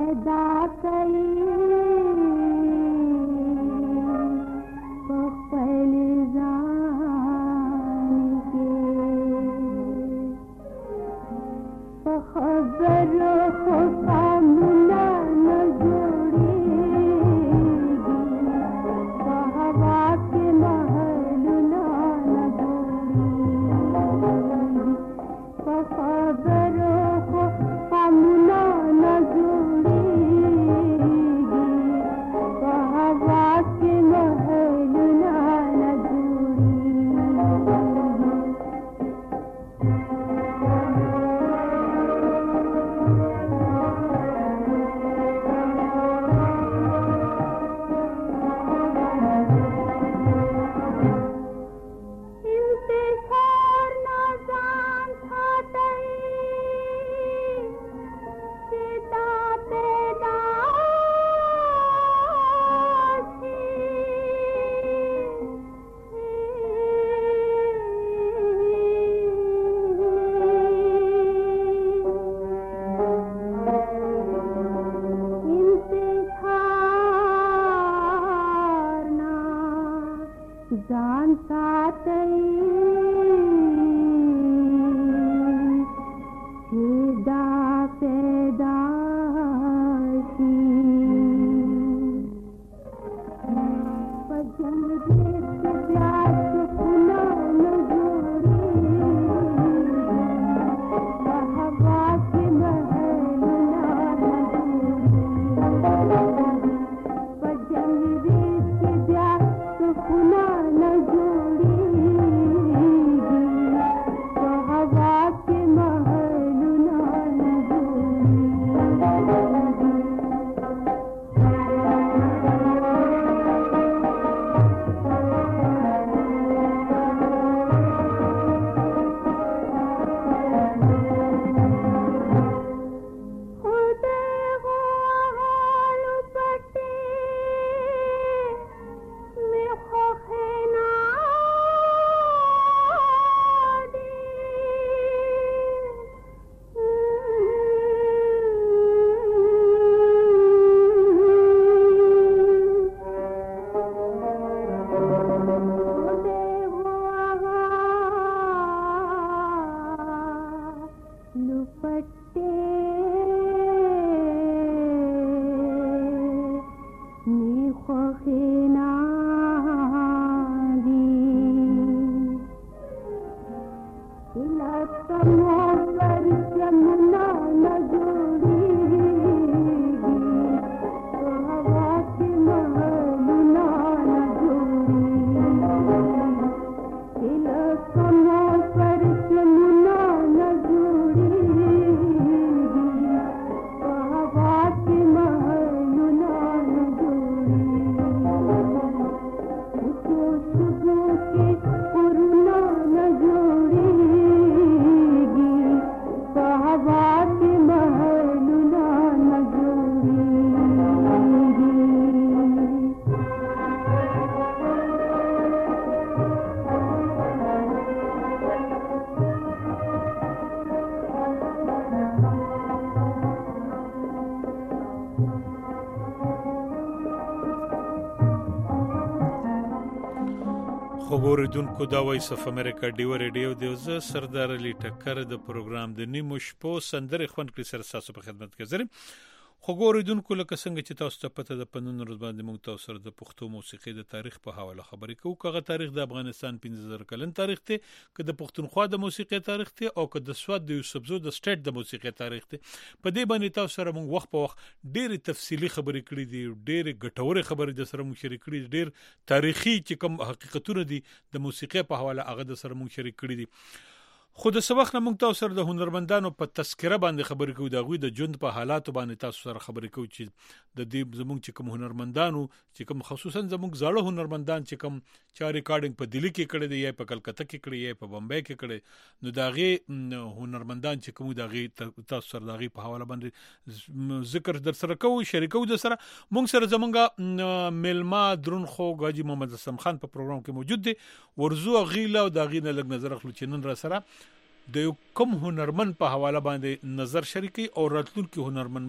خبردونکو دا وایس اف امریکا ډیو ریډیو دی زه سردار علي ټکر د پروګرام د نیمو شپو سندره خوند کړی سره تاسو په خدمت کې زرم خبردونکو لکه څنګه چې تاسو ته پته د پنځه ورځې باندې موږ تاسو سره د پښتو موسیقي د تاریخ په حواله خبرې کوو کغه تاریخ د افغانستان 15000 کلن تاریخ ته که د پښتونخوا د موسیقي تاریخ ته او که د سواد د یوسفزو د سټیټ د موسیقي تاریخ ته په دې باندې تاسو سره موږ وخت په وخت ډېر تفصیلی خبرې کړې دي ډېر ګټورې خبرې د سره موږ شریک کړې ډېر تاریخي چې کوم حقیقتونه دي د موسیقي په حواله هغه د سره موږ شریک کړې دي خو د سبق نه موږ تاسو سره د هنرمندانو په تذکره باندې خبرې کوو د غوي د ژوند په حالاتو باندې تاسو سره خبرې کوو چې د دې زموږ چې کوم هنرمندانو چې کوم خصوصا زموږ زاړه هنرمندان چې کوم چا ریکارډینګ په دلی کې کړی دی یا په کلکته کې کړی یا په بمبئی کې کړی نو داغه هنرمندان چې کوم داغه تاسو سره داغه په حواله باندې ذکر در سره کوو شریکو د سره موږ سره زمونږه ملما درون خو غاجي محمد اسلام خان په پروګرام کې موجود دی ورزو غیله او داغه نه لګ نظر اخلو چې نن را سره د کوم هنرمند په حواله باندې نظر شریکي او راتلونکي هنرمند با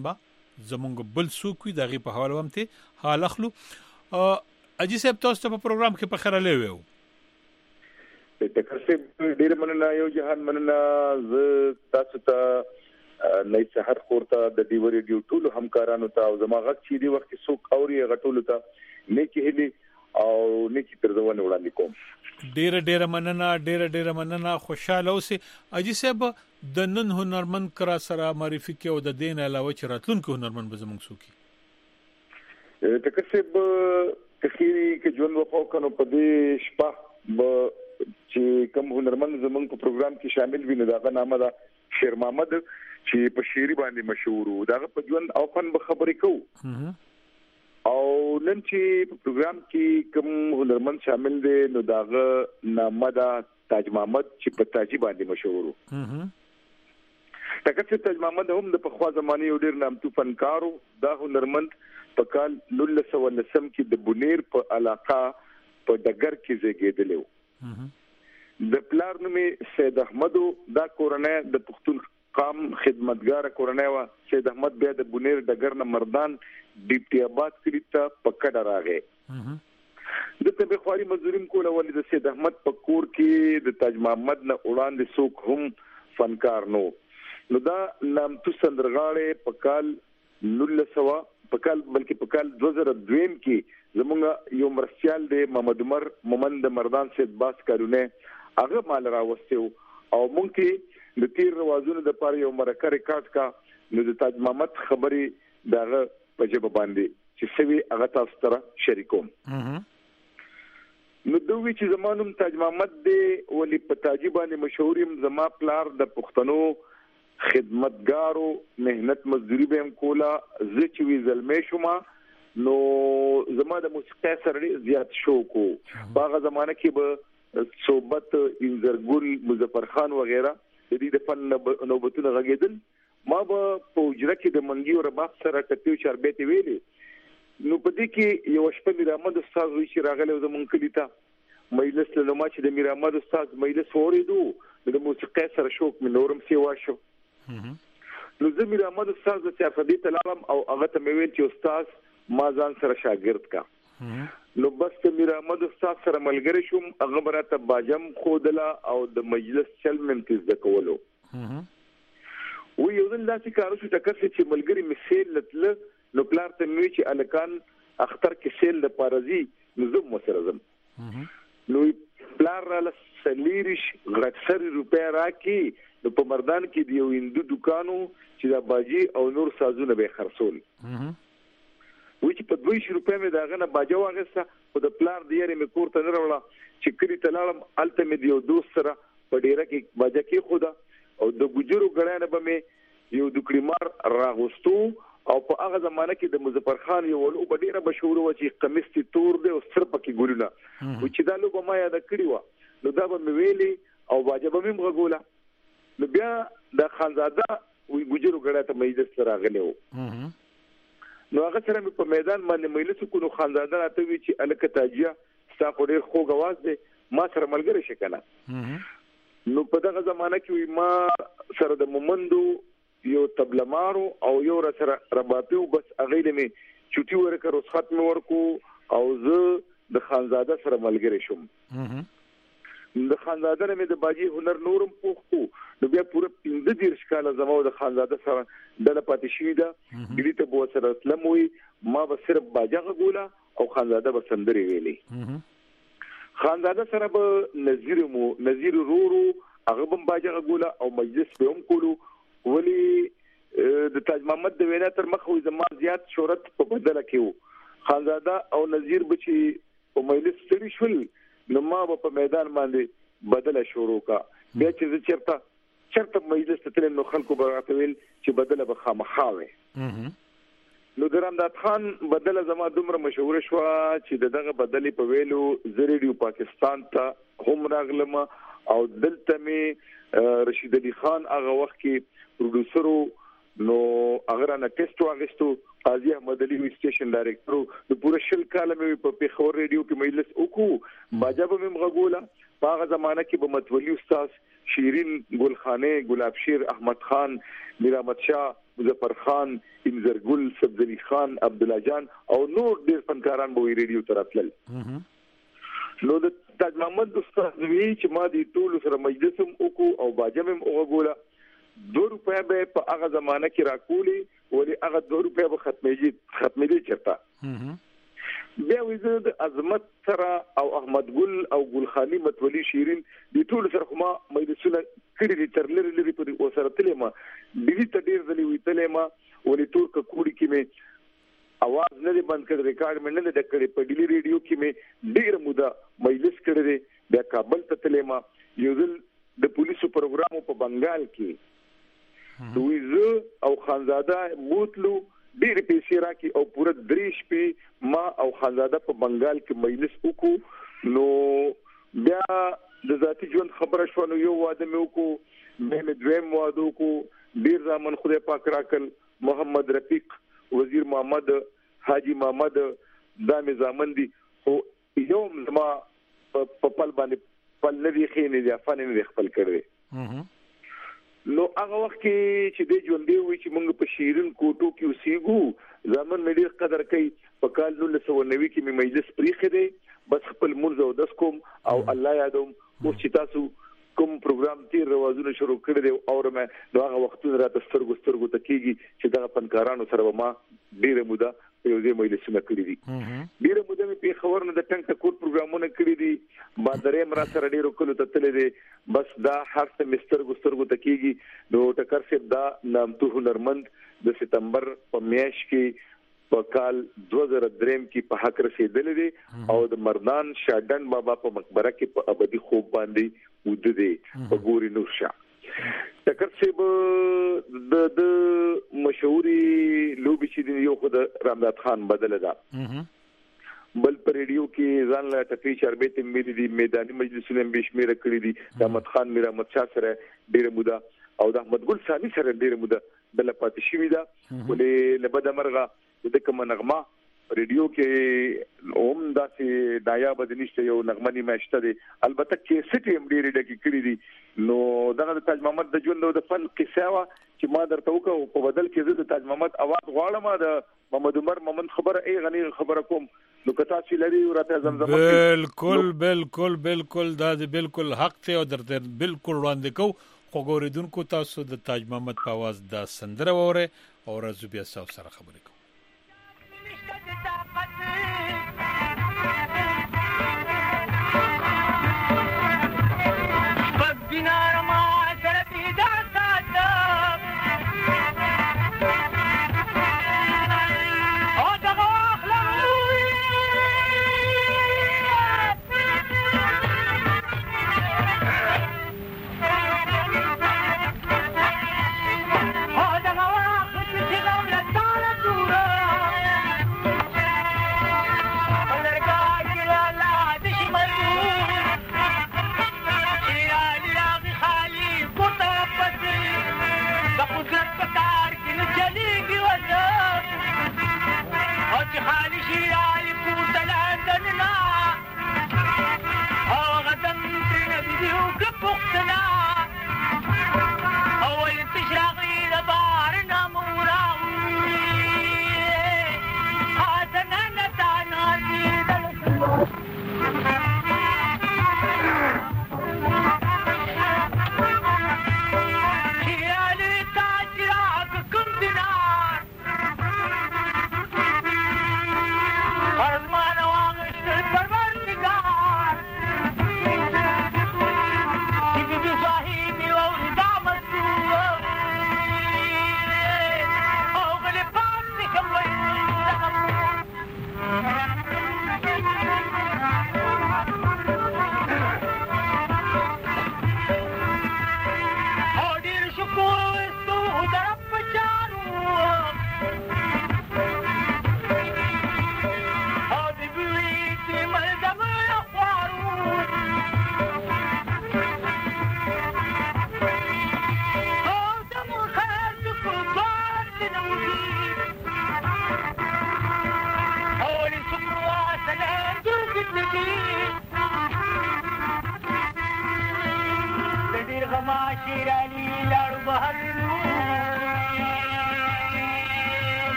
زمونږ بل څوک دغه په حواله ومته حال اخلو اجي صاحب تاسو ته په پروګرام کې په خره لوي ټکر سه ډیر مننه یو جهان مننه ز تاسو ته نه سحر خورته د ډیو ریډیو ټول همکارانو ته او زماغه چې دی وخت څوک اوري غټول ته نیکی هلي او نیکی ترځونه وړاندې کوم ډیر مننه خوشاله اوسه اجي صاحب د نن هنرمند کرا سره معرفي کې او د دین علاوه چې راتلونکو هنرمند به زموږ سوکي ټکر سه کخيري کې ژوند وکړو کنو په دې شپه چې کوم هنرمند زموږ په پروګرام کې شامل وي نو دا نامه ده شیر محمد چې په شيري باندې مشهور وو دا په ژوند او فن به خبرې کوو او نن چې په پروګرام کې کوم هنرمند شامل دي نو داغه نامه ده تاج محمد چې په تاجي باندې مشهور وو تکه چې تاج محمد هم د پخوا زمانه یو ډیر نامتو فنکارو دا هنرمند په کال 1919 کې د بونیر په علاقه په ډګر کې زیږیدل د پلار نوم سید احمد دا کورنۍ د پښتون قام خدمتګار کورنۍ وا سید احمد بیا د بونیر ډګر نه مردان ډیپټي آباد کړی ته پکړه راغی د ته بخاري مزوریم کوله ولې د سید احمد په کور کې د تاج محمد نه وړاندې څوک هم فنکار نو دا نامتو سندرغاړي په کال 1900 په کال 2002 کې زمونږ یو مرسیال دی محمد عمر مومند مردان سید باس کارونه هغه مال راوستو او مونږ کې د تیر روازونو د پاره یو مرکه ریکارډ کا نو د تاج محمد خبري دغه په جبه باندې چې سوي هغه تاسو سره شریکوم نو دوی چې زمانوم تاج محمد دی ولی په تاجي باندې مشهوریم زما پلار د پښتنو خدمتګارو مهنت مزدوري به کولا زه چې وی زلمې شوما نو زما د موسیقي سره زیات شوق وو هغه زمانه کې به صوبت انزرګل مظفر خان وغیرہ د دې د فن نوبتونه غږیدل ما به په اجره کې د منګي او رباط سره ټپیو شربېت ویلې نو په دې کې یو شپه میر احمد استاد وی چې راغله زمونږ کلی ته مجلس له ما چې د میر احمد استاد مجلس وریدو د موسیقي سره شوق مې نورم سیوا شو نو زه میر احمد استاد د صفدی تلام او هغه ته ویل چې استاد ما ځان سره شاګرد کا نو بس ته میر احمد استاد سره ملګری شوم هغه براته باجم خودلا او د مجلس چل منتز د کولو و یو ځل داسې کارو چې تکرڅ چې ملګری مثال لتل نو پلار ته نوې چې الکان اختر کې سیل د پارزي نظم مسرزم نو پلار را لسلیریش غټسر روپیا راکې نو په مردان کې دی یو هندو دکانو چې دا باجی او نور سازونه به خرڅول وی چې په 200 روپیا مې داغه نه باجه واغسته او د پلار دی یې مې کور ته نه راوړه چې کلی ته لاړم الته مې دیو دوست سره په ډیره کې باجه کې خدا او د ګجرو غړانه به مې یو دکړیمار راغوستو او په هغه زمانه کې د مظفر خان یو ولو په ډیره مشهور و چې قمیص تی تور دی او سر پکې ګولونه و چې دا لوګو ما یاد کړی و نو دا به مې ویلي او باجه به مې غوګوله نو بیا د خانزاده وی ګجرو غړا ته مې د سره غلې و نو هغه سره په میدان باندې مجلس کو نو خانزاده راته وی چې الکه تاجیا ستا خو ډیر خو غواز دی ما سره ملګری شکنه نو په دغه زمانہ کې ما سره د مومندو یو تبلمارو او یو سره رباطیو بس اغیله می چټي ورکه رخصت مې ورکو او زه د خانزاده سره ملګری شوم د خانزاده مې د باجی هنر نورم پوښتو نو بیا پوره 15 کاله زمو د خانزاده سره د پاتې شوی دا ګری ته بو سره اسلاموي ما به صرف باجه غولا او خانزاده به سندري ویلي خانزاده سره به نذیر رورو هغه به باجه غولا او مجلس به هم کولو ولی د تاج محمد د وینا تر مخ وي زما زیات شهرت په بدله کېو خانزاده او نذیر بچي په مجلس ستړي شول نو ما په میدان باندې بدله شروع کا بیا چې چرته مجلس ته نو خلکو براتویل چې بدله به خامخاوي نو درامداد خان بدله زما دومره مشهور شو چې دغه بدلی په ویلو زریډیو پاکستان ته هم راغلم او دلته می رشید علي خان هغه وخت کې پروډوسرو نو هغه نه ټیسټ واغستو قاضي احمد علي سټیشن ډایریکټر د پوره شل کاله مې په پیښور ریډیو کې مجلس وکړو باجب مې غوګولا په هغه زمانہ کې به متولي استاد شیرین ګلخانه ګلاب شیر احمد خان میر احمد شاه مظفر خان، انزرګل، سبزلی خان، عبد الله جان او نور ډېر فنکاران به ریډیو ته راتلل. نو د تاج محمد استاد وی چې ما دې ټول سره مجلس هم وکړو او باجم هم وګوله. 2 روپیا به په هغه زمانہ کې راکولي ولې هغه 2 روپیا به ختمېږي چرته. بیا وزه د عظمت سره او احمد ګل او ګلخانی متولي شیرین د ټول سره کومه مجلسونه کړي دي تر لري په وسره تلې ما د دې تدیر ځلې وی تلې ما ولې ټول کوري کې مې आवाज نه دی بند کړ، ریکارډ مې نه کړی، په ډیلی ریډیو کې مې ډیر موده مجلس کړی دی. بیا کابل ته تلې ما یو ځل د پولیسو پروګرامو په بنگال کې دوی او خانزاده بوتلو ډېر پیسې راکې او پوره 3 شپې ما او خانزاده په بنگال کې مجلس وکړو. نو بیا د ذاتی ژوند خبره شو، نو یو واده مې وکړو، مې دویم واده وکړو، ډېر ځامن خدای پاک راکل، محمد رفیق، وزیر محمد، حاجی محمد، دا مې ځامن دي. خو یو ما په پل باندې پل نه دی خېنې دی افان نه خپل کړی. نو هغه وخت کې چې د ژوندې وي چې موږ په شیرین کوټو کې اوسېګو، ځامن مې ډېر قدر کوي. په کال 1990 کې مې مجلس پریخې دی، بس خپل منځ او دس کوم او الله یادوم. اوس چې تاسو کوم پروګرام تیر روازونه شروع کړی دی او مې نو هغه وختونه راته سترګو ته کېږي چې دغه فنکارانو سره ما ډېره موده یو ځای مجلسونه کړي دي. ډېره موده مې پېښور نه د ټنګ ټکور پروګرامونه کړي دي، بادرې مرا سره ډېرو کلو ته تللی دی. بس دا هر څه مې سترګو ته کېږي. نو ټکر صاحب دا نامتو هنرمند د سپتمبر په میاشت کې په کال 2003 کې په حق رسیدلی دی او د مردان شاډن بابا په مقبره کې په ابدي خوب باندې وده دی په ګوري نور شاه. ټکر صاحب د مشهوري لوبي چې یو خود رامداد خان بدل ده، بل پر ریډیو کې ځان لا ټفي شربت مې دي، میداني مجلسونه به شمیره کړی دي. د احمد خان میر احمد شاه سره ډېر موده او د احمد ګل ثاني سره ډېر موده د لپاتې شوی ده. ولې لبد مرغه د کوم نغمه ریډیو کې اوم داسې نایاب د نشته یو نغمه نیمه شته دي، البته کې سټي هم ډېر ډېر کړی دي. نو دغه د تاج محمد د ژوند او د فن قصه وا چې ما درته وکړو، په بدل کې زه د تاج محمد اواز غواړم، د محمد عمر مومن خبره ای غنی خبره کوم. نو کتا چې لري ورته زمزمه بالکل دا بالکل حق ته او درته بالکل وړاندې کو. خو ګوریدونکو تاسو د تاج محمد په आवाज دا سندره وره او راځو بیا سره خبرې کوو.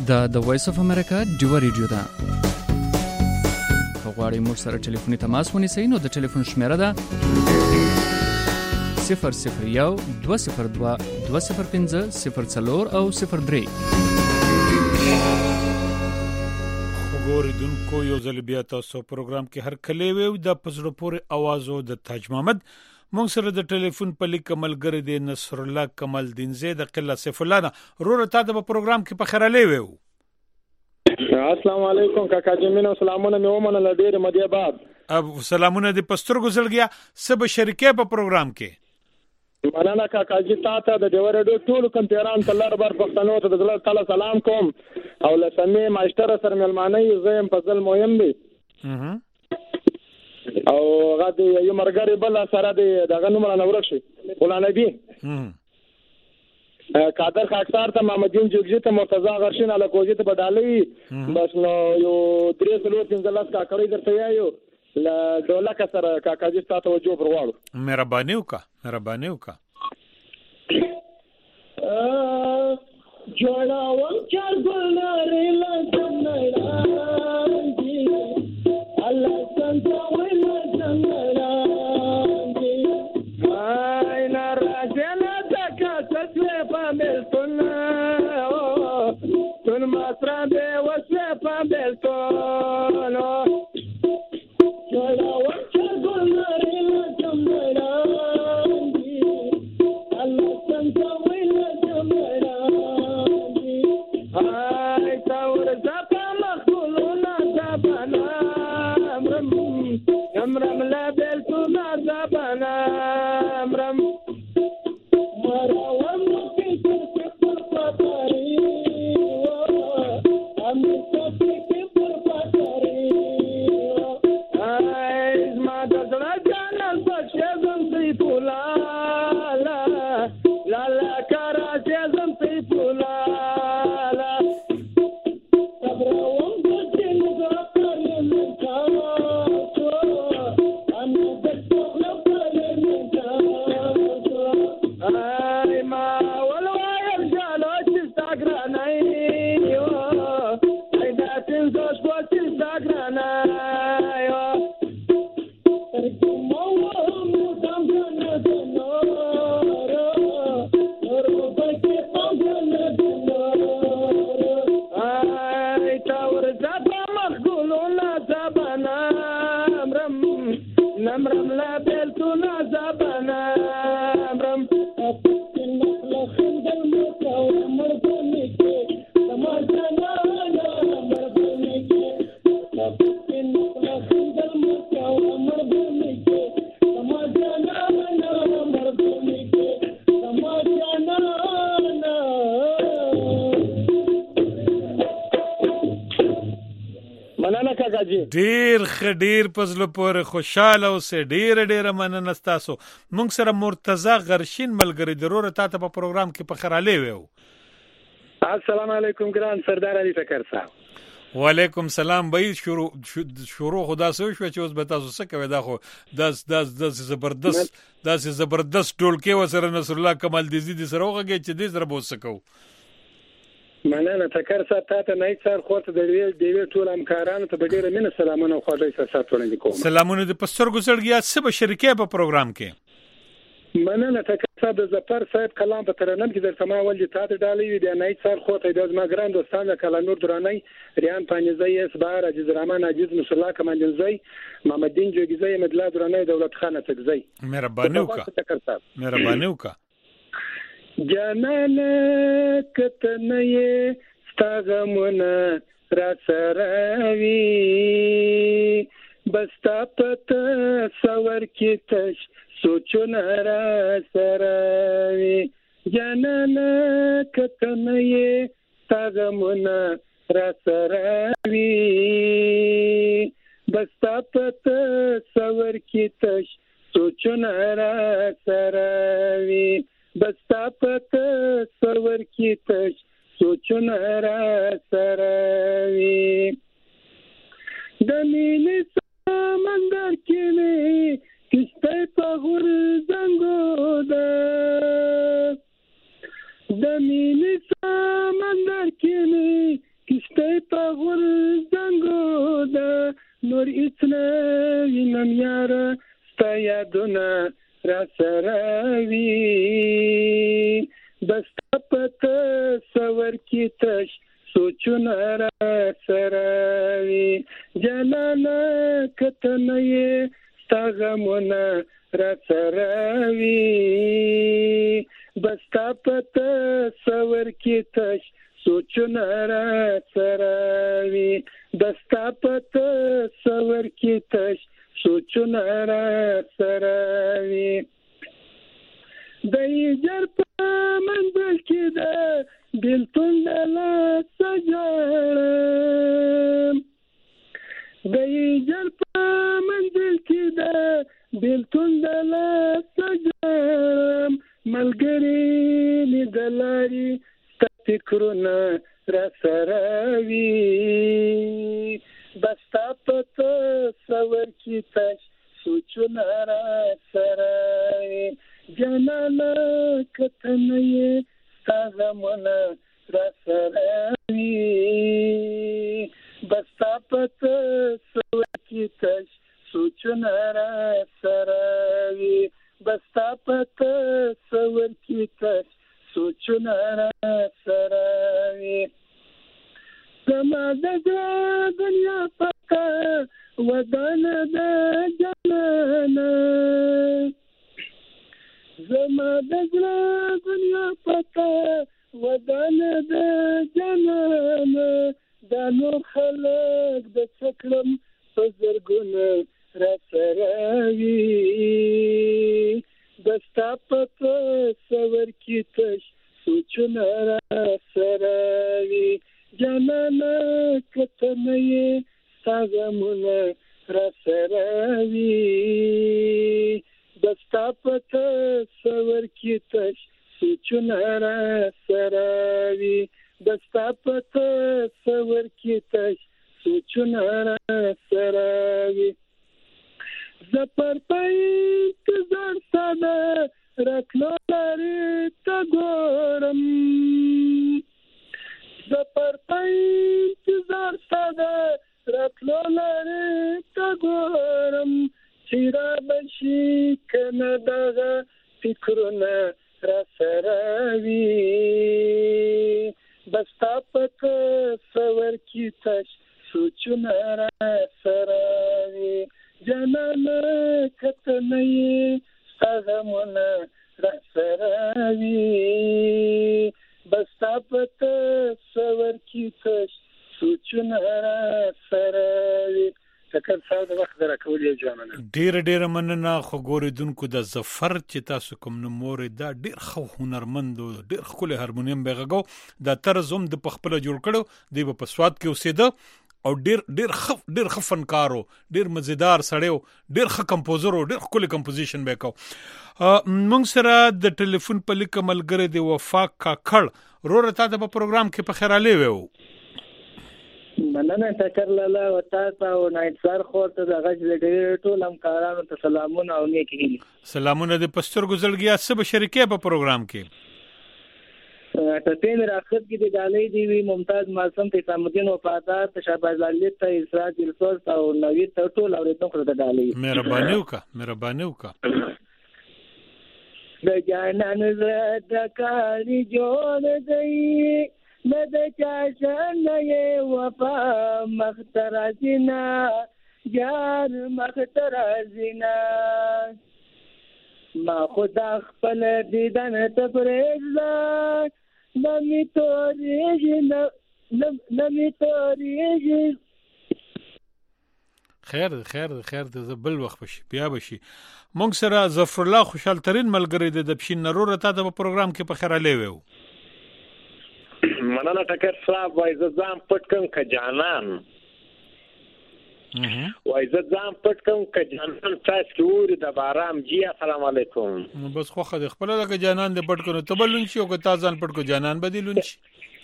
دا د وایس اف امریکا ډیو ریډیو ده. که غواړئ موږ سره ټلیفوني تماس ونیسئ نو د ټلیفون شمیره ده 001-202-205-04 او 03. ګوریدونکو یو ځل بیا تاسو پروګرام کې هر کله ویو د پزړه پورې اوازو د تاج محمد مونږ سره د ټلیفون په لیک کملګری دی نصر الله کمال دین زید قله سیف الله رور ته د پروګرام کې په خیراله ویو. السلام علیکم کاکا جمینو سلامونه مې ومنل ډیر مدیا بعد سلامونه د پستر ګزلګیا سب شریکه په پروګرام کې مننه کاکا جی تاسو د ډیو ریډیو ټول کمپیران تلر بر پښتنو ته د تعالی سلام کوم او لسمه ماشټر سره ملمانه زم فضل مهم دی او غادي یو مرګري بل سره دی دغه نومره نور شي ولانه بي قادر خاکسار ته محمدین جوګجی ته مرتضی غرشین الکوزی ته بدالي بس نو یو 315 کا کړی درته یو لا دوله کا سره کاکا جی تاسو توجه پرواړو مهرباني وکا جوړا وچار ګلارې لا څنګه الله څنګه ویل څنګه ay na rajela taka tasle pa beltona tun matra de wasle pa beltona chola wacha golare la chamara Allah santa wila chamara ay taur zapa makhuluna zabana amram la beltona zabana ډیر پزله پورې خوشاله اوسه ډیر مننه تاسو مونږ سره مرتضی غرشین ملګری ضرور تاسو په پروګرام کې په خراله ویو. السلام علیکم ګران سردار علي ټکر صاحب. وعلیکم سلام. به شروع خدا سو شو چې اوس به تاسو څه کوي دا خو داس زبردست ټولکه وسره نصر الله کمال دې سره وګه چې دې سره بوس سکو. مننه ټکر صاحب تاسو نه څار خوته د دې ټول همکارانو ته ډیره مینه سلامونه خو دې سره وړاندې کوم. سلامونه د پستر ګسړګیا سب شریکه په پروګرام کې. مننه ټکر صاحب د زفر صاحب کلام په ترنم کې در سما ول دي تاسو ډالې وي د نه څار خوته د ما ګران دوستان د کلانور دراني ریان پانیزي اسبار عزیز رحمان عزیز نصر الله کمانځي محمدین جوګزي مدلا دراني دولت خانه تکزي. مهرباني وکا جانان کتنه ستغمونه را سراوي بستا پته سور کې تش سوچونه را سراوي جانان کتنه ستغمونه را سراوي بستا پته سور کې تش سوچونه را سراوي بستا پته سرور کی تش سوچونه را سراوي د مینې سمندر کې مې کشته په غورځنګو ده د مینې سمندر کې مې پر زنګو ده نور هیڅ نه وینم یاره ستا یادونه را سره وي بس تا په تصور کې تش سوچونه را سره وي جانانه که ته نه یې ستا غمونه را سره وي بس تا په تصور کې تش سوچونه را سره وي بس تا په تصور کې تش سوچونه را سره وي د هجر په منزل کې ده بېلتون د لاسه ژاړم د هجر په منزل کې ده بېلتون د لاسه ژاړم ملګري مې د لارې ستا فکرونه را سره وي بس تا په تصور کې تش سوچونه را سره وي جانانه که ته نه یې ستا غمونه را سره وي بس تا په تصور کې تش سوچونه را سره وي بس تا په تصور کې تش سوچونه را سره وي زما د زړه دنیا پکه ودانه د جانانه زما د زړه دنیا پکه ودانه د جانانه دا نور خلک د څکړم په زرګونه را سره وي بس تا په تصور کې تش سوچونه را سره وي جانانه که ته نه یې ستا غمونه را سره وي بس تا په تصور کې تش سوچونه را سره وي بس تا په تصور کې تش سوچونه را سره وي زه پر پای انتظار ستا د راتلو لارې ته ګورم زه پر پای انتظار ستا د راتلو لارې ته ګورم چې را به شي که نه دغه فکرونه را سره وي بس تا په تصور کې تش سوچونه را سره وي جانانه که ته نه یې ستا غمونه را سره وي بس تا په تصور کې تش سوچونه را سره وي تکر ساده د وخت راکول یې جانانه ډیر مننه خو ګوریدونکو د ظفر چې تاسو کوم نومور دا ډیر خو هنرمند ډیر ښکلی هارمونیم به غږو دا طرز هم د پخپله جوړ کړو دی په سواد کې اوسېده او ډیر ښه فنکارو ډیر مزیدار سړی ډیر ښه کمپوزر ډیر ښکلی کمپوزیشن به کو موږ سره د ټلیفون په لیک ملګری دی وفا کاکړ روره تا ته په پروګرام کې په خیراله وو مننه تکر لاله او تاسو او نایټسر خو ته د غږ لډیر ټول همکارانو ته سلامونه او نیک هیلې سلامونه د پستر ګزړګیا سب شریکې په پروګرام کې ته تین راخت کې د ډالۍ دی وی ممتاز معصوم ته سامدین وفادار ته شهباز علي ته اسرات الفوز او نوید ته ټول اوریدونکو ته ډالۍ مهرباني وکړه د جانان زړه کاری جوړ دی ند چاشن یې وفا مخترزنا یار مخترزنا ما خدا خپل دیدن ته پرېږده نمی توریږي خیر د بل وخت بشي بیا بشي مونږ سره ظفر الله خوشحال ترين ملګری د بشین نرور ته په پروګرام کې په خیراله وو مننه ټکر صاحب وای زم پټ کوم ک جانان وای زم پټ کوم ک جانان تاسو ور د بارام جی السلام علیکم بس خو خد خپل د جانان د پټ کړو ته بلون شي او که تاسو ځان پټ کو جانان بدلون شي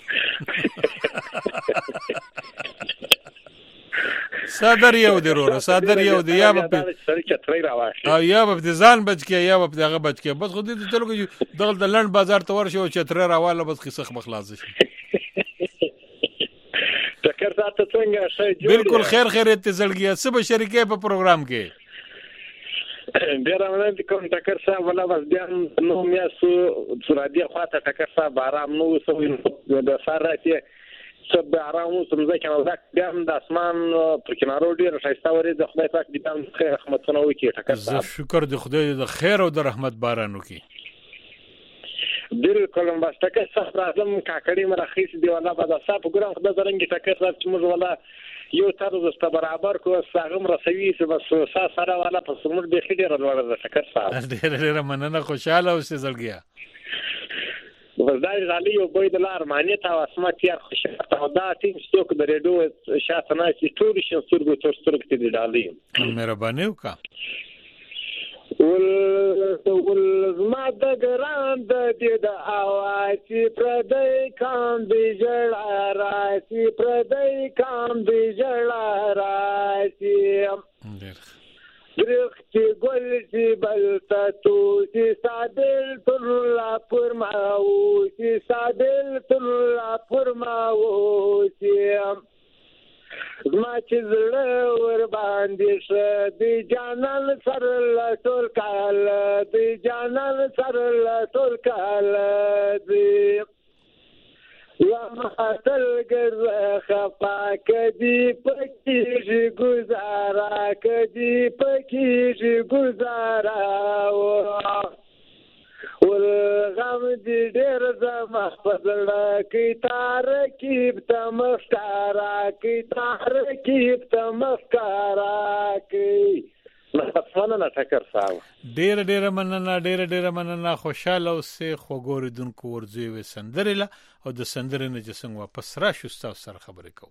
صدر یو دی یا په چتري راوښه او یا په ځان بچ کې یا په دغه بچ کې بس خو دې ته لګي دغه د لند بازار ته ورشي او چتري راواله بس خسخ مخلاص شي ټکر ذات څنګه ښه جوړ بالکل خیر خیریت زړګیا څه به شریکې په پروګرام کې ډیر مننه کوم ټکر صاحب ولا بس بیا نو میا سو سرادي خواته ټکر صاحب آرام نو سوي د سارته سب آرام سمځه کنه دا بیا د اسمان پر کنارو ډیر شایسته ورې د خدای پاک دې تاسو خیر رحمتونه وکړي ټکر صاحب شکر د خدای د خیر او د رحمت باران وکړي ډیر کوم بس ټکر صاحب راځم کاکړی مرخص دی ولا بعد صاحب ګورم خدای زرنګ ټکر صاحب چې موږ ولا یو طرز است برابر کو ساغم رسوي چې بس سره والا په سمور به خډیر ورور د ټکر صاحب ډیر مننه خوشاله اوسې زړګیا وزدار علي او بيد الارمانيه او اسمت يا خوشاله دا تیم ستوک د ریډو شاته نه چې ټول شي سترګو ترڅرګ دي ډالي مهرباني وکړه ول زما د ګران د دې د اواز پردې کام دی جړا راځي پردې کام دی جړا راځي درخت ګل چې بلتا تو چې سادل تر لا فرماو چې سادل تر لا فرماو چې ما چې زړه ور باندې شه دی جانان سره لا ټول کال دی جانان سره لا ټول کال دی لما تلګر خفا کدي پکې گزارا کدي پکې گزارا ول غم دې ډېر زما فضله کی تارکیب تمسکارا کی تارکیب تمسکارا کی مننه ټکر صاحب ډېر مننه خوشاله اوسې خوګوریدونکو ورځي و سندرله او د سندرې نه چې څنګه واپس راشو تاسو سره خبرې کوم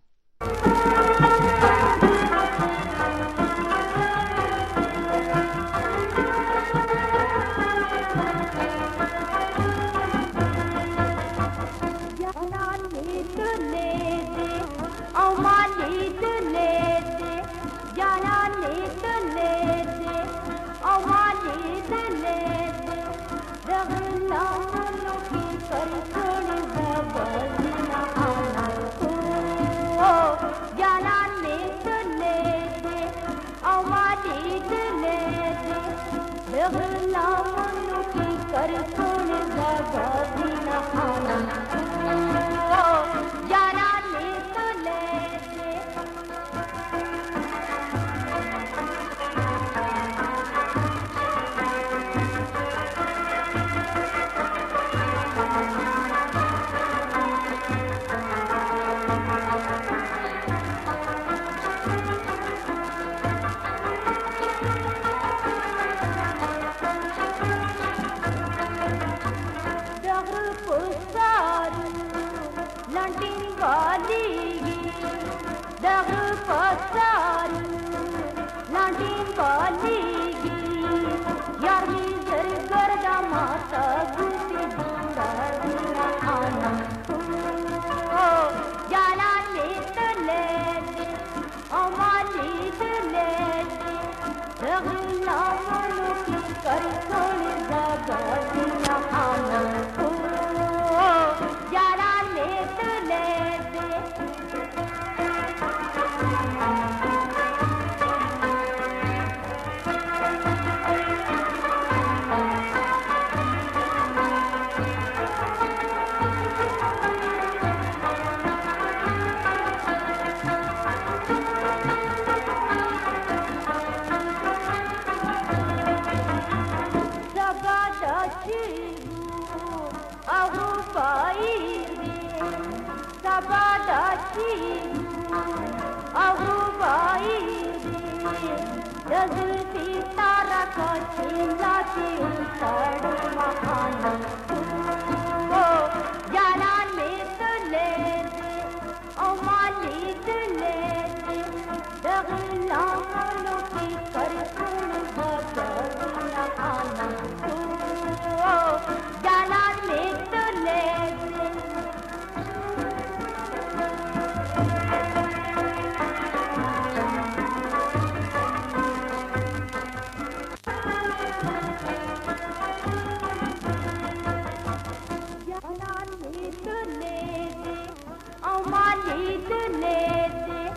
Oh, my little lady.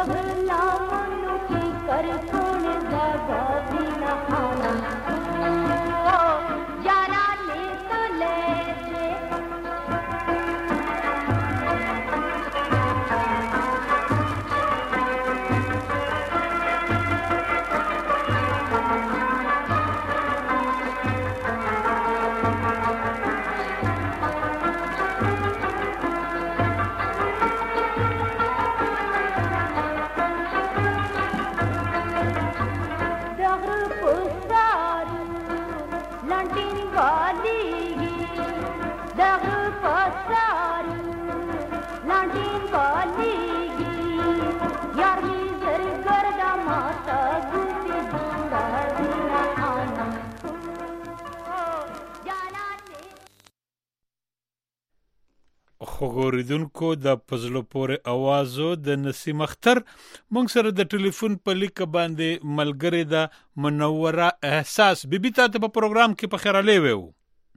خبرېدونکو د پزلو پورې اوازو د نسیم اختر مونږ سره د ټلیفون په لیک باندې ملګری د منوره احساس بیبي ته په پروګرام کې په خیر علي وو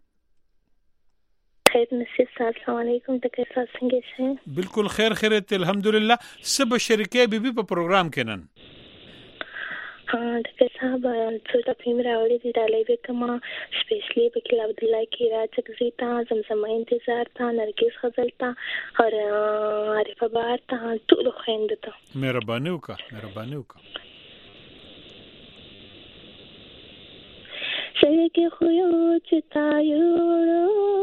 خیر نصیب السلام علیکم ته کیسه څنګه شې بالکل خیر خیرت الحمدلله سب شریکې بیبي په پروګرام کې نن د صاحب څه ټیم راوړي دي د لایو کما سپیشلی په کلاب د لای کې راځک زیتا زمزمه انتظار تا نرګس غزل تا اور عارفه بار تا ټول خويند ته مهرباني وکړه سړي خو یو چتایو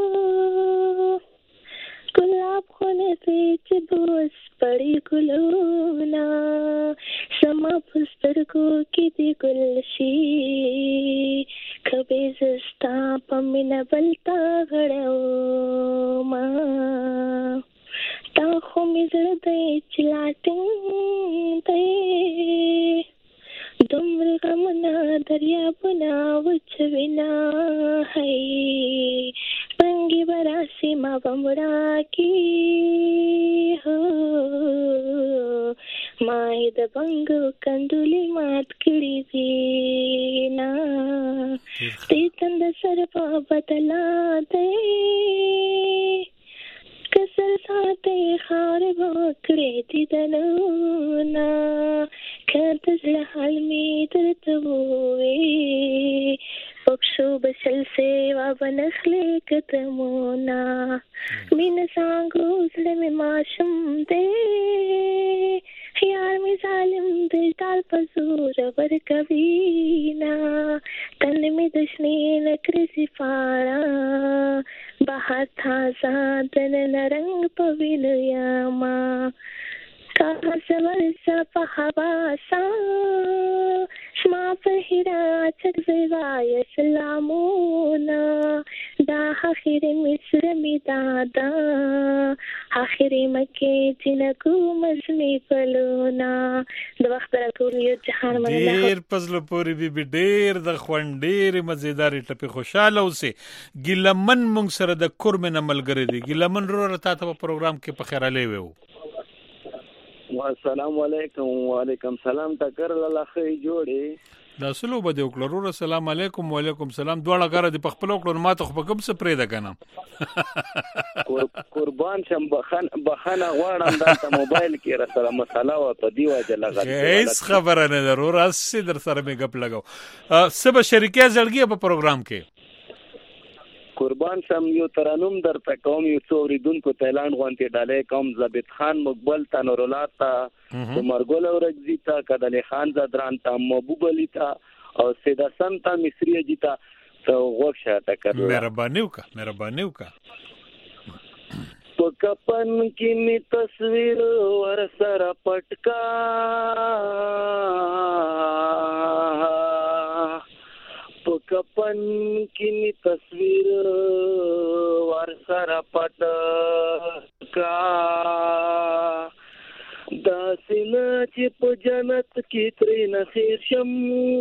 ګلاب خونه چې بوس پړی ګلونا سما پسترګو کې دی ګل شي کبه زستا پمنه بلتا غړو ما تا خو می زړه دې چلاټین دې دومره غمنا دریا بنا وچوینا ہے پنگی براسی ما بمڑا کی ہو مائی د بنگو کندولی مات کړی دی نا دې تند سر په بدلا دې کسر ساته خار وکړې دي دنونا کته زړه حال می درته وې پښو بسل سیوا بنخلې کتمونا مين څنګه زړه می ماشم دې یار می ظالم دل تال پزور ور کوینا تن می دشنی نکر سفارا بہت تازہ دن نرنگ پویل یاما کہاں سورسا پہواسا شما پہرا چک زوای سلامونا دا آخر مصر می دادا آخر مکه جنکو مزمی پلونا د وخت راټول یو جهان مننه ډیر پزلو پوری بي ډیر د خوند ډیر مزیدار ټپي خوشاله اوسه ګلمن مونږ سره د کورمن ملګری دی ګلمن رو رتا ته په پروګرام کې په خیر علي وو السلام علیکم وعلیکم سلام تکر الله خی جوړي دا سلو بده وکړو السلام علیکم وعلیکم سلام دواړه غره د خپل وکړو ماته خو په کوم څه پرې ده کنه قربان شم بخنه غواړم دا موبایل کې را سره مساله او په دی وجه لګا هیڅ خبره نه ضرور اسې در سره می غپ لګاو سبا شریکه زړګي په پروګرام کې قربان شم یو ترانوم در تکوم یو څوریدونکو تایلند غونټي ډالې کوم ضبط خان مقبل تنورولات تا مرګول اورګزی تا کدل خان زدران تا محبوب علی تا او سیدا سنتا مصری جیتا تو غوښه ټکر مهرباني وکا پکپن کی می تصویر ور سره پټکا پکپن کی می تصویر ور سره پټکا دا سینه چې په جنت کې ترې نخیر شم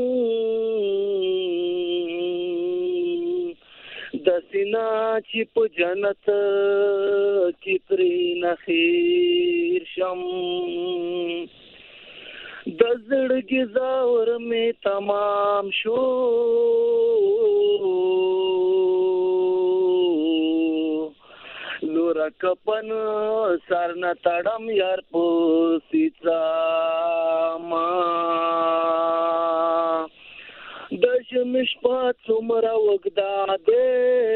دا سینه چې په جنت کې ترې نخیر شم د زړګي زاور می تمام شو تور کپن سر نه تړم یار پوسیتا ما د شمش په څومره وګدا دې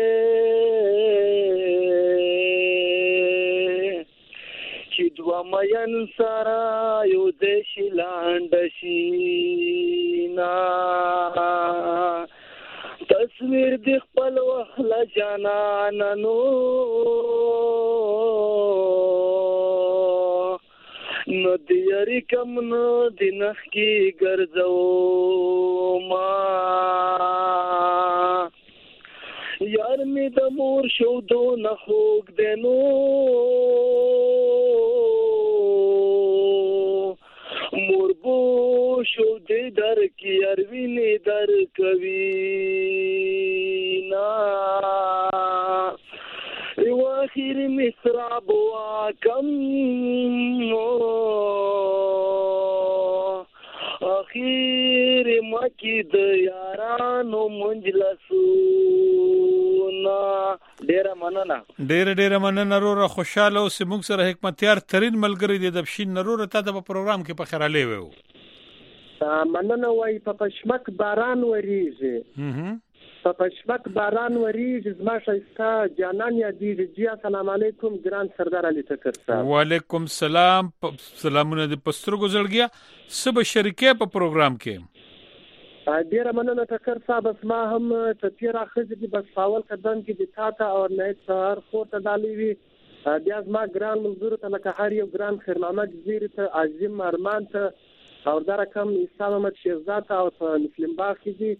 چې دوا مین سره یو دې شلاند شینا تصویر د خپل وخلا جانانو نو دیاری کم نو دنخ کی ګرځو ما یار می د مور شو دو نخوک دینو مربو شو دې در کی اروینه در کوي نا یو اخیر مصرع بوا کم اخیر مکی د یارانو منجلسو نا ډیره مننه روره خوشاله او سیمونږ سره حکمتیار ترين ملګری دی د بشین روره ته د پروګرام کې په خیراله وو مننه وای په پښمک باران وریږي په پښمک باران وریږي زما شایسته جانان یادېږي جی السلام علیکم ګران سردار علي ټکر صاحب وعلیکم سلام سلامونه د پسترګو زړګیا سب شریکه په پروګرام کې ډیره مننه ټکر صاحب اسما هم تیر اخر دي بس فاول قدم کې د تاته او نه سهار خو ته دالي وی بیا زما ګران منظور ته لکه هر یو ګران خیر محمد زیر ته عظیم ارمان ته او دا رقم اسلام محمد شیخزاد او مسلم باغ کې دي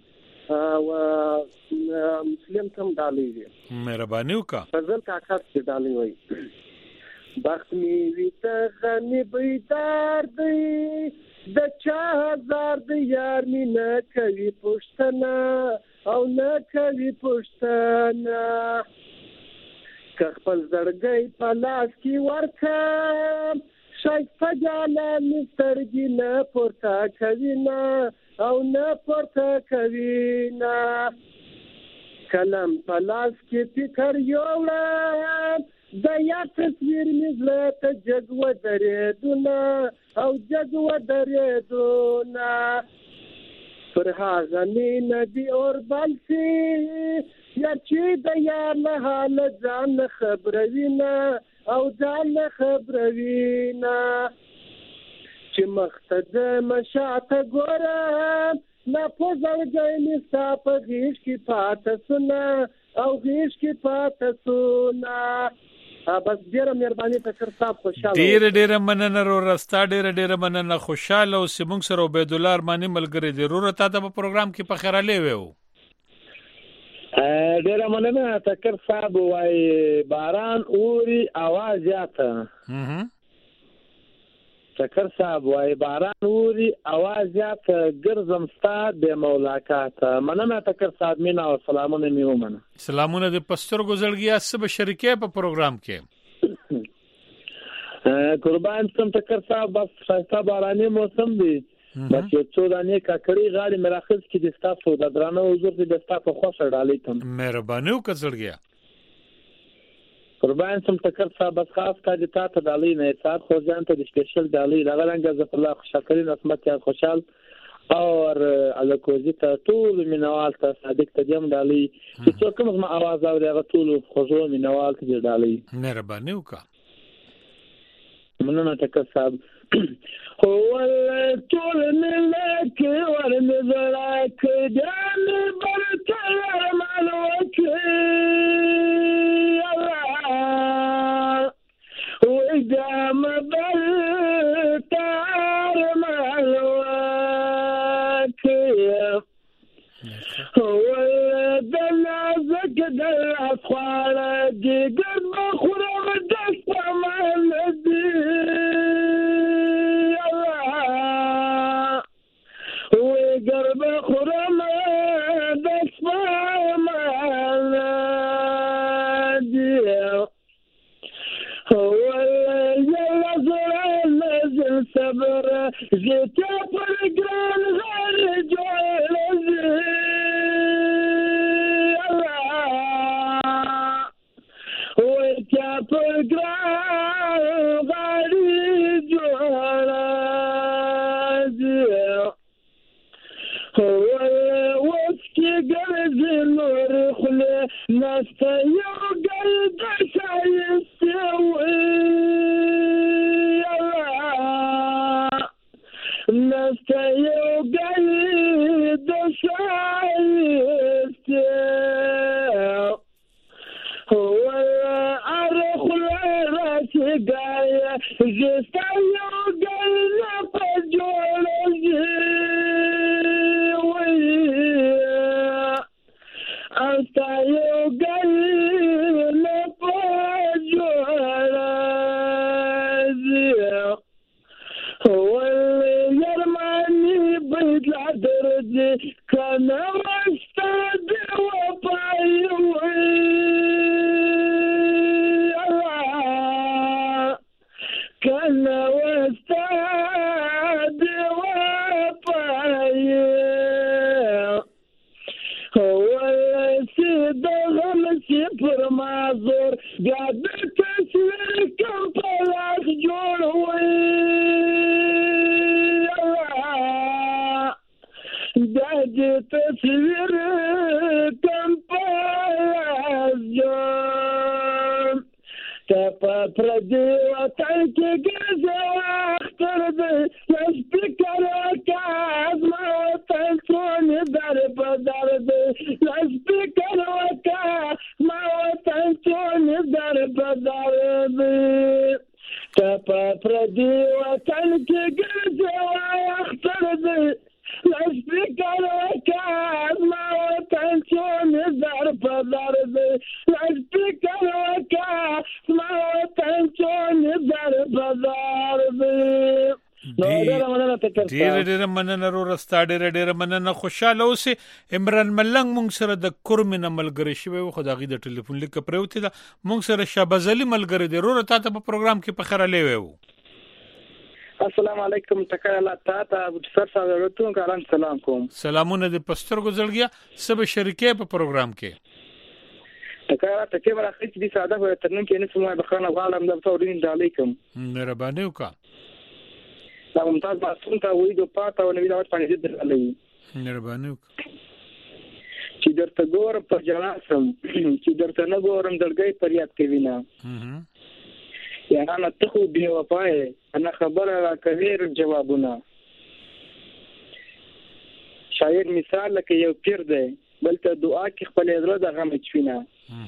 او مسلم تم دالي وی مهرباني وکا فضل کا خاص کې دالي وی بخت می وی ته غنی بیدار دی د چا هزار د یار می نه کوي پښتنه او نه کوي پښتنه که خپل زړګی په لاس کې ورکم شایسته جانان می سترګې نه پورته کوي نه او نه پورته کوي نه کلم په لاس کې فکر یوړم د یا تصویر می زړه ته جګ ودرېدونه او جګ ودرېدونه پر هغه مینه دي اور بل شي یا چې د یار له حاله ځان خبروي نه او ځان خبروي نه چې مخته د مشاته ګورم نه په زړګی مې ستا په غېږ کې پاته سونه او غېږ کې پاته سونه بس ډیره مهرباني ټکر صاحب خوشاله ډیره مننه راستا ډیره مننه خوشاله او سیمونږ سره عبید الله ارمانی ملګری دی ته په پروګرام کې په خیراله وو ډیره مننه ټکر صاحب وای باران اوري आवाज یاته ټکر صاحب وای باران اوري आवाज یاته ګرځم ستا د ملاقات مننه ټکر صاحب مینا او سلامونه میومن سلامونه د پسترګو زړګیا سب شریکه په پروګرام کې قربان سم ټکر صاحب بس شایسته باراني موسم دی بس یو څو دانې کاکړي غاړي مراخص کې د ستاسو د درانه حضور د ستاسو خوښه ډالې تم مهرباني وکړئ قربان سم ټکر صاحب بس خاص کا د تاسو ډالې نه سات خو ځان ته د سپیشل ډالې لغړنګ ز الله خوشاکرین اسمت یا خوشحال اور الکوزی ته ټول مینوال ته صادق ته جام ډالې چې څو کوم ما आवाज اوري هغه ټول خوشو مینوال ته ډالې مهرباني وکړه مننه ټکر صاحب هو ټول ملک ورنځلک جان برتر مالوک الله وجام برتر مالوک هو دلازک دل اخوال جگر بخورم دست مال دی گرب خورم دست مال دیو یلا زران نزل صبر جتا پر گران غر جوال زی اللہ ویتا پر ګران غاړي جوړه اوس کې ګرځي نور خله نسته یو ګل د شایسته وي نسته یو ګل د شایسته اره خله راشي ګایه زسته یو ګل نه په جوړه Hasta yo gale pa jora zia wal yarmani bidla darje kana wasta de wa payu Allah kana wasta de wa payu پر مازور بیا د تصویر کم په لاس جوړ وي بیا د تصویر کم په لاس جوړ ته په پردي وطن کې ګرځې اختر دی لږ فکر وکړه زما وطن څون در په در دی لږ فکر وکړه زما وطن څون در په در دی ته په پردي وطن کې ګرځې اختر دی لږ فکر وکړه زما وطن څون در په در دی لږ فکر وکړه زما وطن څون در په در دی ډیره مننه رستا ډیره مننه خوشاله اوسه عمران ملنګ مونږ سره د کورمن ملګری شوی خو د غي د ټلیفون لیک پروت ده مونږ سره شاباز علي ملګری دی رور ته په پروګرام کې په خره لیوي السلام علیکم تکاله تا سر سره کاران سلام کوم سلامونه د پستر ګزلګیا سب شریکې په پروګرام کې تکاله ته کیمرا خېچ دي ساده وي ترنن کې نه سمه بخانه غواړم د تورین علیکم مهرباني وکړه دا ممتاز معصوم ته وې د پاته او نوی راوت باندې دې علي مهرباني چې درته ګورم پر جناسم چې درته نه ګورم درګي پریاد کوي نه یا نه ته خو دی وپای انا خبره را کوي جوابونه شاعر مثال لکه یو پیر دی بل ته دعا کې خپل زړه د غم چوینه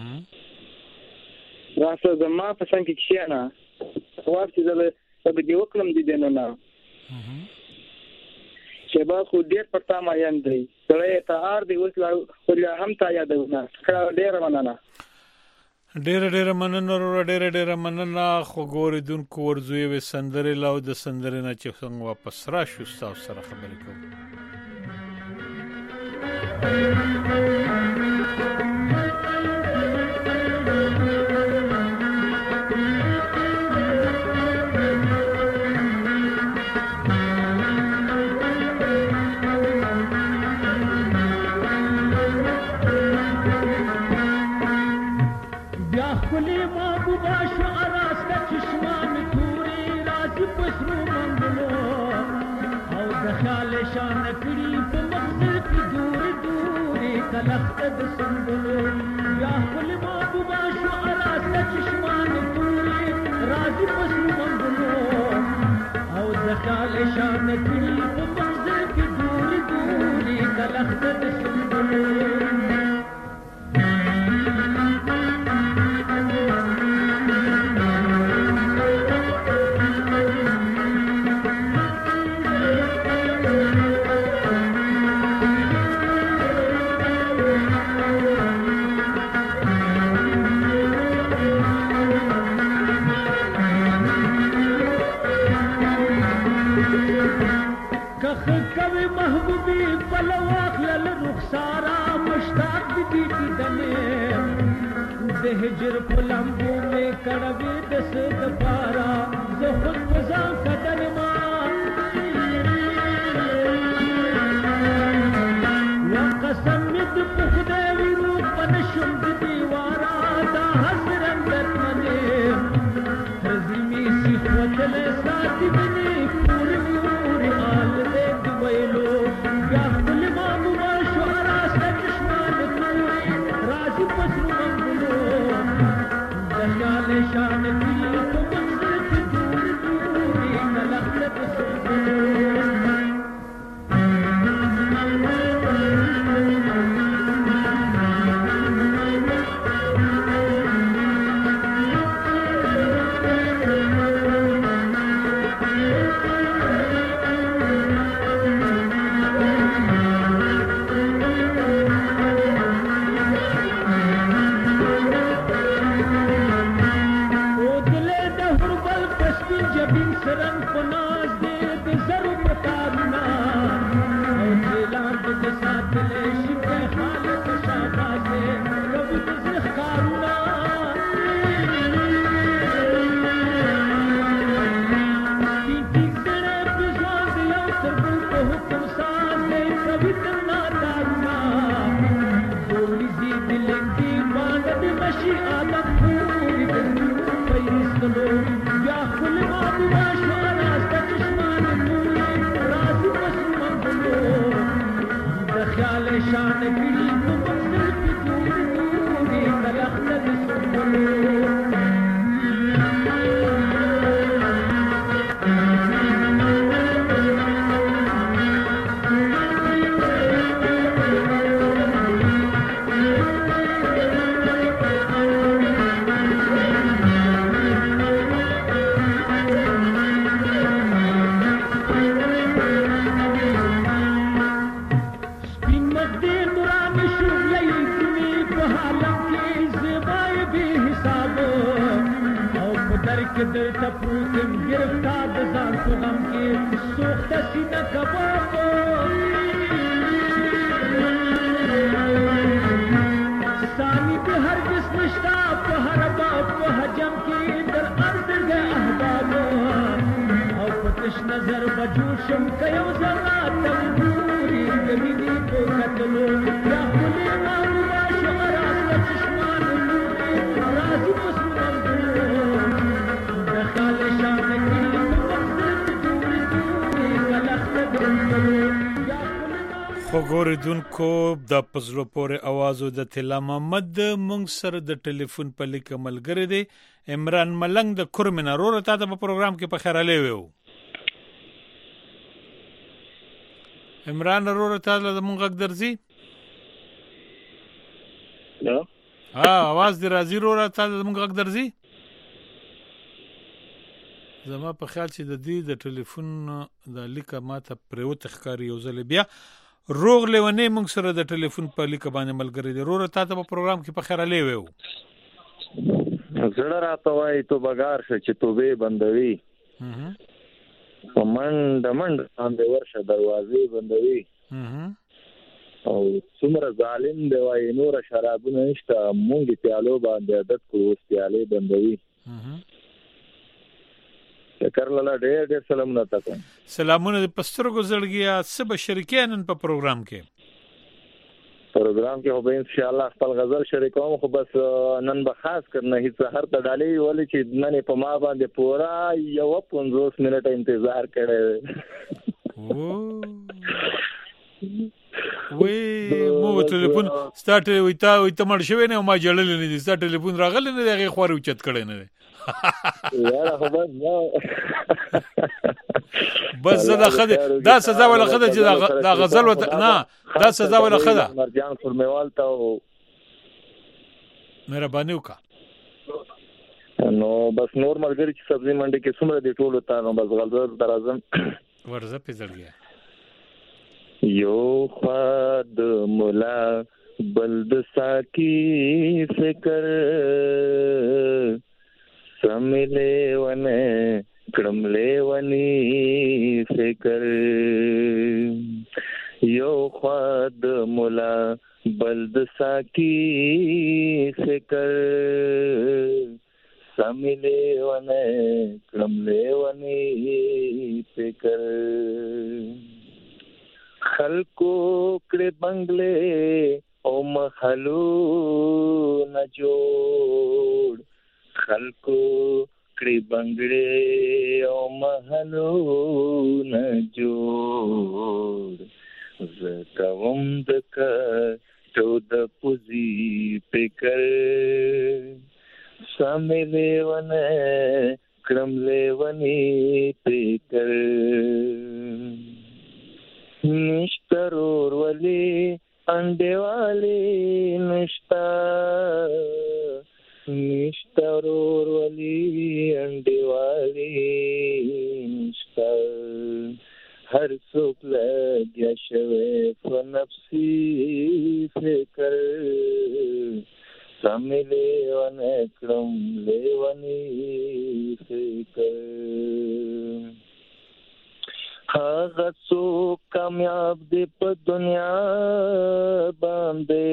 راسه زما په څنګه کې شي نه واپ چې د دې وکړم دي نه شبا خو ډېر پټه ما یاندې سره ته ار دی اوس لا هم تا یادونه ډېر مننه ډېر مننه خو ګوریدونکو ورزوي و سندره لاو د سندره نه چې څنګه واپس راشو تاسو سره خبرې کوم हजर फुलंबू में कड़वे दस दपारा जो खुद मजा कदर या कसम मिद पुखदे विरूप पनशुम दीवारा दा हसरन दत्मने ساتل ساتي بني پوری پوری آل دے دویلو یا خپل مامو شو راسته چشمان نوري راځي پسرو منګلو د خیال شان دی په مقصد کې دوري دوري نلخت خوګوریدونکو د پزلو پورې اوازو د طلا محمد مونږ سره د ټلیفون په لیک ملګری دی عمران ملنګ د کورمن رور ته د پروګرام کې په خیر علي وو عمران رور ته د مونږ غږ درځي نو आवाज دی راځي رور ته د مونږ غږ درځي زما په خیال چې د دې د ټلیفون د لیک ماته پروت ښکاری یو ځل بیا روغ لیونی مونږ سره د ټلیفون په لیک باندې ملګری دی رور ته په پروګرام کې په خیر علي وو زړه راته وای تو بګار شه چې توبې بندوي ومن باندې ورشه دروازې بندوي او څومره ظالم دی وای نور شرابونه نشته مونږ پیالو باندې عادت کړو پیالې بندوي شکر لاله ډېر سلامونه تاسو سلامونه د پسترګو زړګیا سب شریکانن په پروګرام کې هو به ان شاء الله خپل غزل شریکوم خو بس نن به خاص کرنه هیڅ هر ته ډالې ولې چې نن په ما باندې پورا یو 15 منټه انتظار کړی وې مو ټلیفون ستارټ وي تا مړ شوی نه ما جړل نه دي ستارټ ټلیفون راغلی نه دی خو ورچت کړی نه یاره خو بس زدا خده دا سزا ولا خده چې دا غزل وت نه دا سزا ولا خده مرجان فرمیوال ته مهرباني وکا نو بس نور مرګري چې سبزی منډي کې څومره دی ټولو ته نو بس غلطه درازم ورزه پېځړګیا یو خد مولا بلد ساکی فکر سملے ونه کړملې ونی فکر یو خد مولا بلد ساکی فکر سملے ونه کړملې ونی فکر خلکو کړه بنگلې او محلو نه جوړ خلکو کړي بنگړې او محلو نه جوړ زکوم دکا تو د پوزي فکر سامې لیونه کړم لیونی فکر نشترور ولی انډه والی نشترور ولی انډه والی نشتا هر څوک لګیا شوی په نفسي فکر سمې لیونه کړم لیونی فکر هغه څوک کامیاب دی په دنیا باندې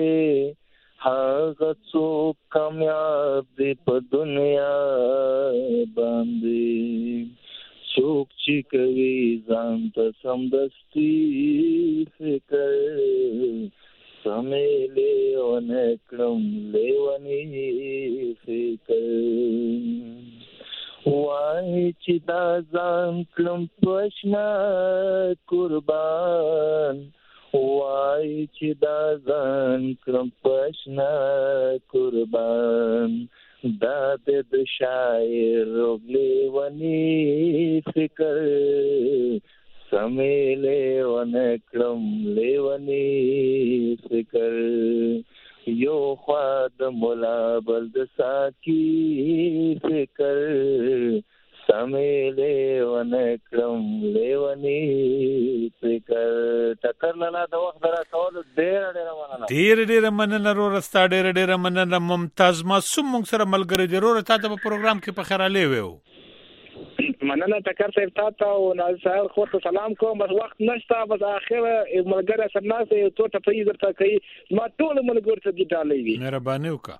هغه څوک کامیاب دی په دنیا باندې څوک چې کوي ځان ته سمدستي فکر سمې لیونه کړم لیونی فکر وای چې دا ځان کړم پښنا قربان وای چې دا ځان کړم پښنا قربان دا د شاعر لیونی فکر سمې لیونه کړم لیونی فکر یو خوا د مولا بل د ساکی فکر سمې لیونه کړم لیونی فکر ټکر لاله د وخت راکول ډېر مننه رورستا ډېر مننه ممتاز معصوم موږ سره ملګری دی رور ته په پروګرام کې په خیراله ویو مننه ټکر صاحب تاسو او ناز صاحب خو سلام کوم بس وخت نشته بس اخر ملګری سرناسه یو ټوټه په درته کوي ما ټول ملګری ته دي ډالې وي مهرباني وکړه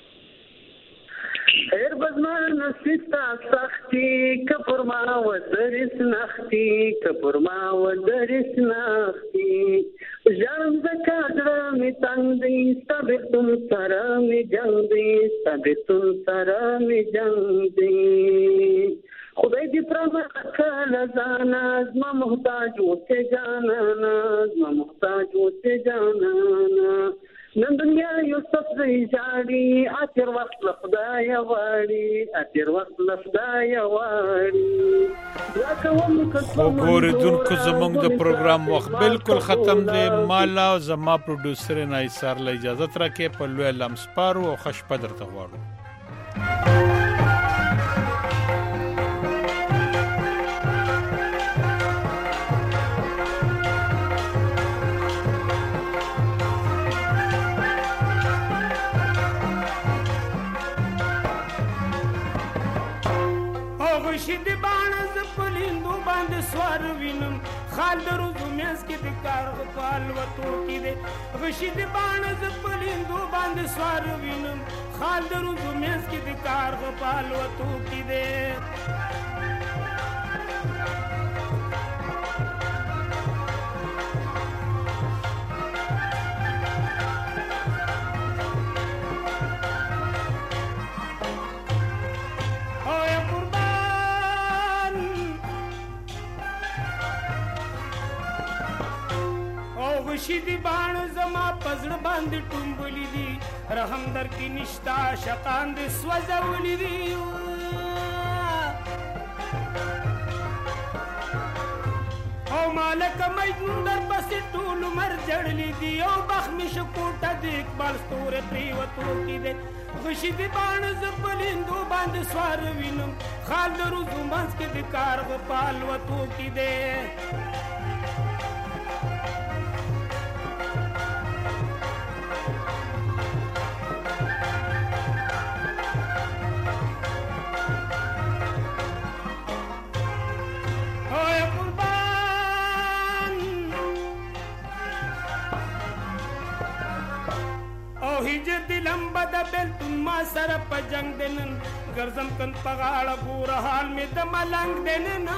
خیر بزمان نسیستا سختی کپرما و درس نختی کپرما و درس نختی جانم زکادر می تنگ دی سبتون سرا می جنگ دی سبتون سرا می جنگ دی خدای دی پرما کل زاناز ما محتاج ہوتے جاناز ما محتاج ہوتے جاناز نن دنیا یو سفر جاری اخر وخت لخدای واری اخر وخت لخدای واری وګورئ زموږ د پروګرام وخت بالکل ختم دی مالا او زما پروډوسر نایسار له اجازه راکې په لوی لمسپارو او خشپه درته غواړو شید باڼه ز پلیندو باندې سوار وینم خال درو زمیز کې د کارغ پال وتو کې دې غشید باڼه ز پلیندو باندې سوار وینم خال درو زمیز کې د کارغ پال وتو کې دې شیدی باڼ زما پزړه باندې ټومبلې دي رحم در کې نشتا شقان دې سوځولې دي او مالک مجنون در پسې ټول مر جړلې دي او بخمې شکوټه دې اقبال ستورې پریوتو کې دي غشیدی باڼ زپلیندو باندې سوار وینم خال درو زمانس کې د کارغ پال وتو کې دي دلم بدا بلتون ما سر پا جنگ دنن گرزم کن پا غاڑا بورا حال میں دا ملنگ دنن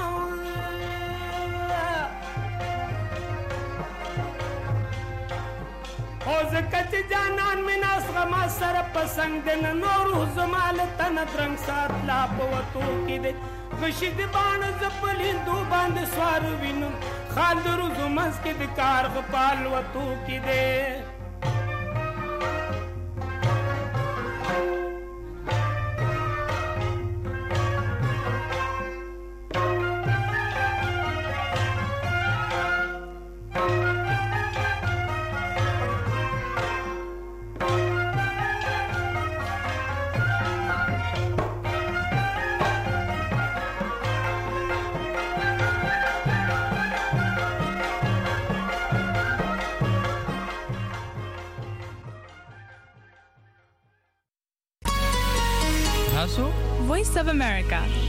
او زکا چی جانان میں ناس غما سره پسنګ د نورو زمال تن درنګ سات لا پوتو کې دې غشي د بان زپلیندو باندې سوار وینم خال درو زمس کې د کار غپال وتو کې دې Voice of America